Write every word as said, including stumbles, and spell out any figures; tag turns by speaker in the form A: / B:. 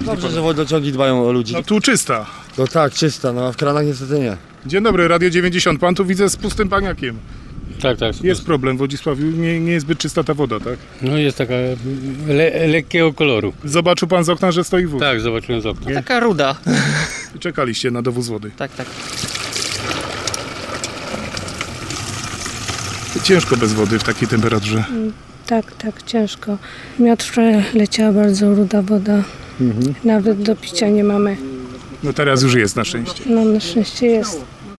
A: Dobrze, że wodociągi dbają o ludzi.
B: No tu czysta.
A: No tak, czysta, no a w kranach niestety nie.
B: Dzień dobry, Radio dziewięćdziesiąt. Pan tu widzę z pustym baniakiem.
C: Tak, tak.
B: Jest problem w Wodzisławiu, nie, nie jest zbyt czysta ta woda, tak?
C: No jest taka le, lekkiego koloru.
B: Zobaczył pan z okna, że stoi wóz.
C: Tak, zobaczyłem z okna.
D: Taka ruda.
B: Czekaliście na dowóz wody.
D: Tak, tak.
B: Ciężko bez wody w takiej temperaturze.
E: Tak, tak, ciężko. Miotrze leciała bardzo ruda woda. Mhm. Nawet do picia nie mamy.
B: No teraz już jest na szczęście.
E: No na szczęście jest.